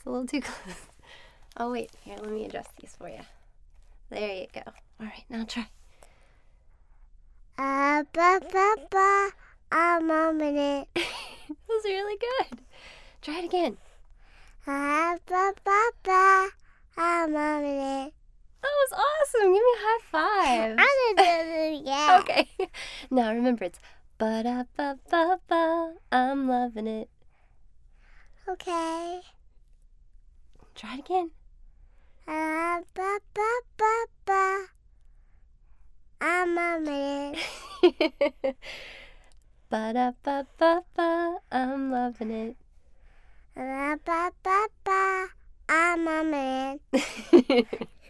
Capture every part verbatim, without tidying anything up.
a little too close. Oh, wait. Here, let me adjust these for you. There you go. All right, now try. Uh, ba, ba, ba, I'm loving it. That was really good. Try it again. Uh, ba, ba, ba, I'm loving it. That was awesome. Give me a high five. I'm gonna do it again. Okay. Now remember, it's ba-da-ba-ba-ba. I'm loving it. Okay. Try it again. Uh, ba, ba, ba, ba, I'm loving it. Ba-da-ba-ba-ba. I'm loving it. Uh, ba, ba, ba, I'm loving it.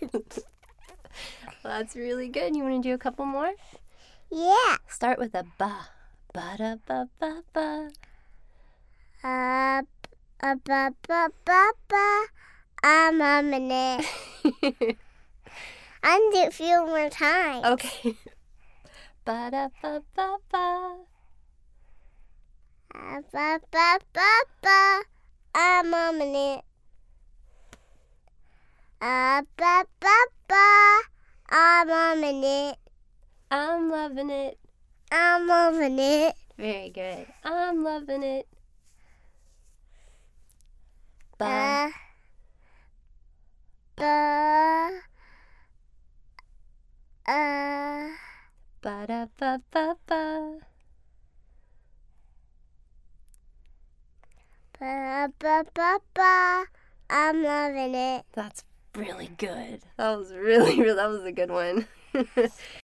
Well, that's really good. You want to do a couple more? Yeah. Start with a ba. Ba-da-ba-ba-ba. Uh, uh, ba, ba, ba, ba, I'm loving it. I'm gonna do it a few more times. Okay. Ba-da-ba-ba-ba. Uh, ba, ba, ba, ba, I'm loving it. Uh, ba, ba, ba, I'm loving it. I'm loving it. I'm loving it. Very good. I'm loving it. Ba. Uh, ba, uh, Ba-da-ba-ba-ba. ba, ba, ba, ba, I'm loving it. That's really good. That was really, really, that was a good one.